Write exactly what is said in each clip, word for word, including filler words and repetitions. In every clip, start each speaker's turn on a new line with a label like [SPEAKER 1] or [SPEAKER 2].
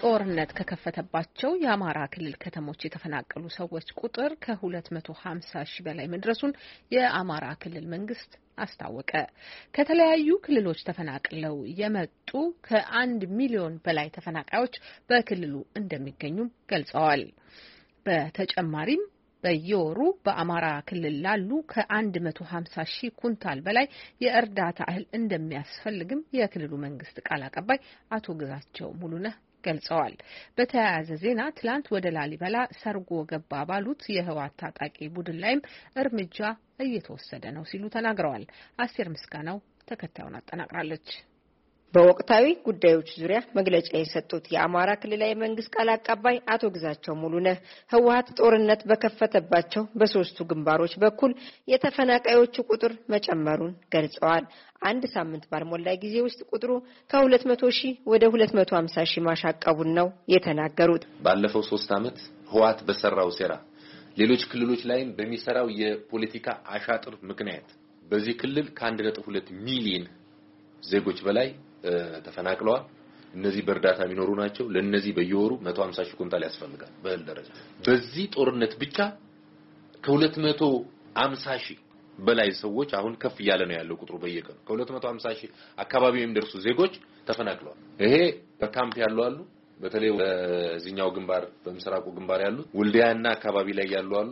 [SPEAKER 1] ጦርነት ከከፈተባቸው የአማራ ክልል ከተሞች የተፈናቀሉ ሰዎች ቁጥር ከ250 ሺህ በላይ መድረሱን የአማራ ክልል መንግስት አስታወቀ። ከተለያዩ ክልሎች ተፈናቅለው የመጡ ከአንድ ሚሊዮን በላይ ተፈናቃዮች በክልሉ እንደሚገኙም ገልጸዋል። በተጨማሪም በየወሩ በአማራ ክልል ላሉ ከ150 ሺህ ኩንታል በላይ የእርዳታ እህል እንደሚያስፈልግም የክልሉ መንግስት ቃል አቀባይ አቶ ግዛቸው ሙሉነህ ገልጸዋል። በተያያዘ ዜና ትላንት ወደ ላሊበላ ሰርጎ ገባ ባሉት የህወሓት ታጣቂ ቡድን ላይም እርምጃ እየተወሰደ ነው ሲሉ ተናግረዋል። አስቴር ምስጋናው ተከታዩን አጠናቅራለች።
[SPEAKER 2] በወቅታዊ ጉዳዮች ዙሪያ መግለጫ የሰጡት የአማራ ክልላዊ መንግስት ቃል አቀባይ አቶ ግዛቸው ሙሉነህ ህወሓት ጦርነት በከፈተባቸው በሶስቱ ግንባሮች በኩል የተፈናቃዮቹ ቁጥር መጨመሩን ገልጸዋል። አንድ ሳምንት ባልሞላ ጊዜ ውስጥ ቁጥሩ ከ200 ሺህ ወደ ሁለት መቶ ሃምሳ ሺህ ማሻቀቡን ነው የተናገሩት።
[SPEAKER 3] ባለፈው ሶስት አመት ህወሓት በሰራው ሴራ ሌሎች ክልሎች ላይም በሚሰራው የፖለቲካ አሻጥር ምክንያት በዚህ ክልል ከአንድ ነጥብ ሁለት ሚሊዮን ዜጎች በላይ ተፈናቅለዋል። እነዚህ በእርዳታ የሚኖሩ ናቸው። ለነዚህ በየወሩ መቶ ሃምሳ ሺህ ኩንታል ያስፈልጋል በእህል ደረጃ። በዚህ ጦርነት ብቻ ከሁለት መቶ ሃምሳ ሺህ በላይ ሰዎች አሁን ከፍ ያለ ነው ያለው ቁጥሩ በየቀኑ ከሁለት መቶ ሃምሳ ሺህ አካባቢ የሚደርሱ ዜጎች ተፈናቅለዋል። ይሄ በካምፕ ያሉ አሉ፣ በተለይ በዚህኛው ግንባር በምስራቁ ግንባር ያሉ ወልዲያና አካባቢ ላይ ያሉ አሉ፣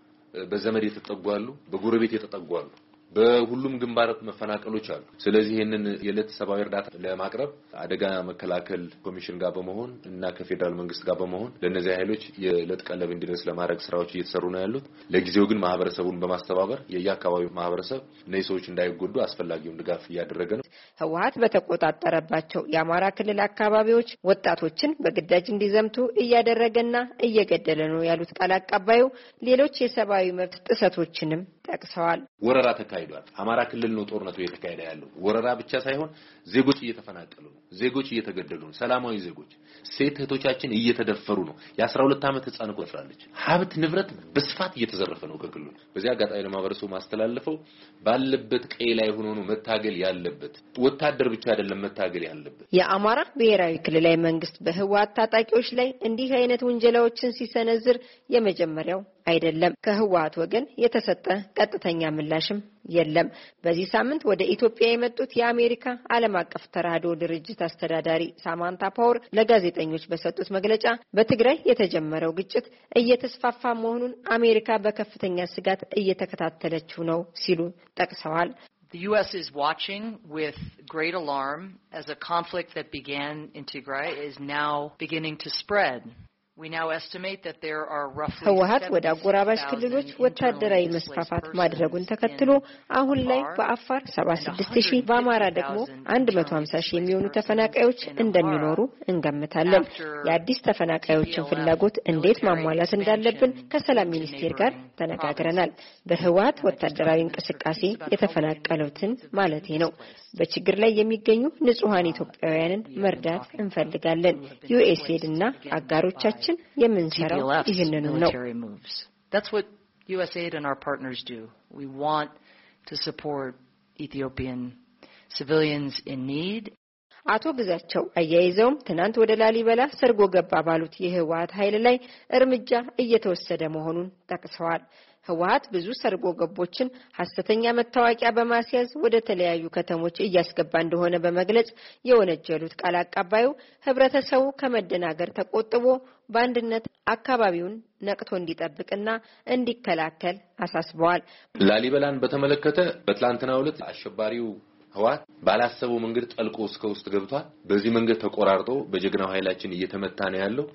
[SPEAKER 3] በዘመድ የተጠጉ አሉ፣ በጎረቤት የተጠጉ አሉ። በሁሉም ግንባር መፈናቀሎች አሉ። ስለዚህ ይሄንን የዕለት ሰብአዊ እርዳታ ለማቅረብ አደጋ መከላከል ኮሚሽን ጋር በመሆን እና ከፌደራል መንግስት ጋር በመሆን ለነዚህ ኃይሎች የዕለት ቀለብ እንዲደርስ ለማድረግ ስራዎች እየተሰሩ ነው ያሉት። ለጊዜው ግን ማህበረሰቡን በማስተባበር የያካባቢው ማህበረሰብ እነዚህ ሰዎች እንዳይጎዱ አስፈላጊውን ድጋፍ እያደረገ ነው።
[SPEAKER 2] ህወሓት በተቆጣጠረባቸው የአማራ ክልል አካባቢዎች ወጣቶችን በግዳጅ እንዲዘምቱ እያደረገና እየገደለ ነው ያሉት ቃል አቀባዩ ሌሎች የሰብአዊ መብት ጥሰቶችንም ጠቅሰዋል።
[SPEAKER 3] ወረራ ተካሂዷል። አማራ ክልል ነው ጦርነቱ እየተካሄደ ያለው። ወረራ ብቻ ሳይሆን ዜጎች እየተፈናቀሉ ነው፣ ዜጎች እየተገደሉ ነው፣ ሰላማዊ ዜጎች ሴት እህቶቻችን እየተደፈሩ ነው። የ12 አመት ህፃን ቆጥራለች። ሀብት ንብረት በስፋት እየተዘረፈ ነው ከክልሉ። በዚያ አጋጣሚ ለማህበረሰቡ ማስተላለፈው ባለበት ቀይ ላይ ሆኖ ነው መታገል ያለበት። ወታደር ብቻ አይደለም መታገል ያለበት።
[SPEAKER 2] የአማራ ብሔራዊ ክልላዊ መንግስት በህወሓት ታጣቂዎች ላይ እንዲህ አይነት ወንጀላዎችን ሲሰነዝር የመጀመሪያው አይደለም። ከህወሓት ወገን የተሰጠ ቀጥተኛ ምላሽም የለም። በዚህ ሳምንት ወደ ኢትዮጵያ የመጡት የአሜሪካ ዓለም አቀፍ ተራድኦ ድርጅት አስተዳዳሪ ሳማንታ ፓወር ለጋዜጠኞች በሰጡት መግለጫ በትግራይ የተጀመረው ግጭት እየተስፋፋ መሆኑን አሜሪካ በከፍተኛ ስጋት እየተከታተለችው ነው ሲሉ ጠቅሰዋል።
[SPEAKER 4] The U S is watching with great alarm as a conflict that began in Tigray is now beginning to spread. We now estimate that there are roughly
[SPEAKER 2] ህወሓት ወደ አጎራባች ክልሎች ወታደራዊ መስፋፋት ማድረጉን ተከትሎ አሁን ላይ በአፋር ሰባ ስድስት ሺህ በአማራ ደግሞ አንድ መቶ ሃምሳ ሺህ የሚሆኑ ተፈናቃዮች እንደሚኖሩ እንገምታለን። የአዲስ ተፈናቃዮችን ፍላጎት እንዴት ማሟላት እንዳለብን ከሰላም ሚኒስቴር ጋር ተነጋግረናል። በህወሓት ወታደራዊ እንቅስቃሴ የተፈናቀሉትን ማለቴ ነው። በችግር ላይ የሚገኙ ንጹሃን ኢትዮጵያውያንን መርዳት እንፈልጋለን። ዩኤስኤድ እና አጋሮቻችን የምንሰራው ይህንኑ ነው።
[SPEAKER 4] That's what U S A I D and our partners do. We want to support Ethiopian civilians in need.
[SPEAKER 2] አቶ ግዛቸው አያይዘውም ትናንት ወደ ላሊበላ ሰርጎ ገባ ባሉት የህወሓት ኃይል ላይ እርምጃ እየተወሰደ መሆኑን ጠቅሰዋል። ህወሓት ብዙ ሰርጎ ገቦችን ሐሰተኛ መታወቂያ በማስያዝ ወደ ተለያዩ ከተሞች እያስገባ እንደሆነ በመግለጽ የወነጀሉት ቃል አቀባዩ ህብረተሰቡ ከመደናገር ተቆጥቦ በአንድነት አካባቢውን ነቅቶ እንዲጠብቅና እንዲከላከል አሳስበዋል።
[SPEAKER 3] ላሊበላን በተመለከተ በትላንትናው ዕለት አሸባሪው ህወሓት ባላሰበው መንገድ ጠልቆ እስከ ውስጥ ገብቷል። በዚህ መንገድ ተቆራርጦ በጀግናው ኃይላችን እየተመታ ነው ያለው።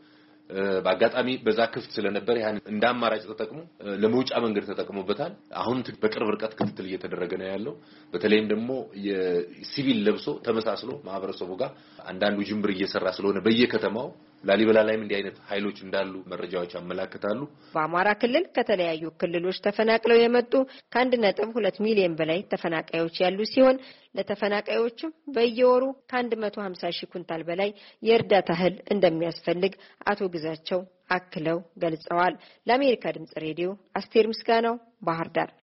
[SPEAKER 3] በአጋጣሚ በዛ ክፍት ስለነበር ያን እንዳማራጭ ተጠቅሞ ለመውጫ መንገድ ተጠቅሞበታል። አሁን በቅርብ ርቀት ክትትል እየተደረገ ነው ያለው። በተለይም ደግሞ የሲቪል ለብሶ ተመሳስሎ ማህበረሰቡ ጋር አንዳንዱ ጅምብር እየሰራ ስለሆነ በየከተማው ላሊበላ ላይም እንዲህ አይነት ኃይሎች እንዳሉ መረጃዎች ያመላክታሉ።
[SPEAKER 2] በአማራ ክልል ከተለያዩ ክልሎች ተፈናቅለው የመጡ ከአንድ ነጥብ ሁለት ሚሊዮን በላይ ተፈናቃዮች ያሉ ሲሆን ለተፈናቃዮችም በየወሩ ከአንድ መቶ ሃምሳ ሺህ ኩንታል በላይ የእርዳታ እህል እንደሚያስፈልግ አቶ ግዛቸው አክለው ገልጸዋል። ለአሜሪካ ድምጽ ሬዲዮ አስቴር ምስጋናው ባህር ዳር